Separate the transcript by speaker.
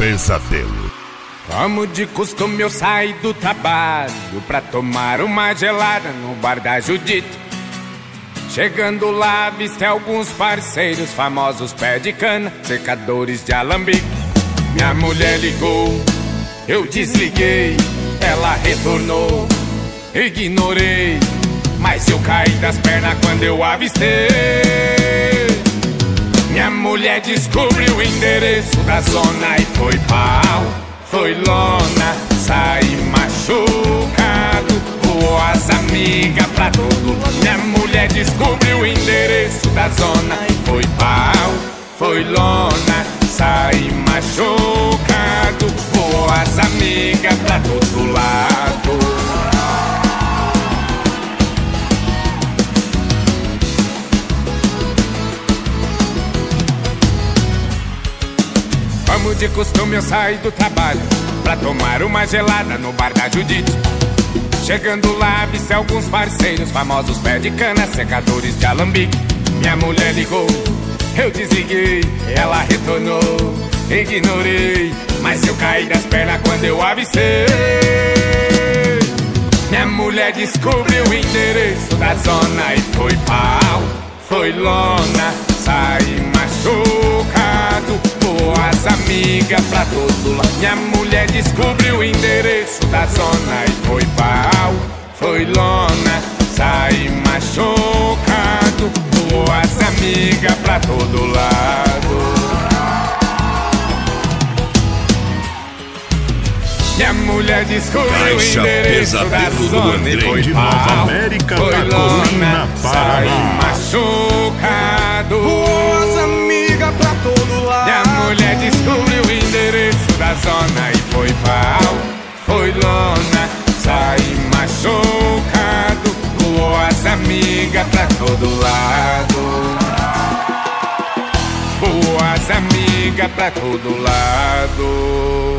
Speaker 1: pesadelo.
Speaker 2: Como de costume eu saí do trabalho pra tomar uma gelada no bar da Judite. Chegando lá, avistei alguns parceiros famosos, pé de cana, secadores de alambique. Minha mulher ligou, eu desliguei, ela retornou, ignorei, mas eu caí das pernas quando eu avistei. Minha mulher descobriu o endereço da zona e foi pau, foi lona, saí machucado, voou as amigas pra todo lado. Minha mulher descobriu o endereço da zona e foi pau, foi lona, saí machucado, voou as amigas pra todo lado. Como de costume eu saí do trabalho pra tomar uma gelada no bar da Judite. Chegando lá, avistei alguns parceiros famosos, pé de cana, secadores de alambique. Minha mulher ligou, eu desliguei, ela retornou, ignorei, mas eu caí das pernas quando eu avistei. Minha mulher descobriu o endereço da zona e foi pau, foi lona, saí machucado, voou as amigas pra todo lado. Minha mulher descobriu o endereço da zona e foi pau, foi lona, saí machucado, voou as amigas pra todo lado. Minha mulher descobriu o endereço da zona e foi pau, foi lona, saí machucado,
Speaker 3: voou as amigas pra todo lado.
Speaker 2: Minha mulher descobriu o endereço da zona e foi pau, foi lona, saí machucado, voou as amigas pra todo lado, voou as amigas pra todo lado.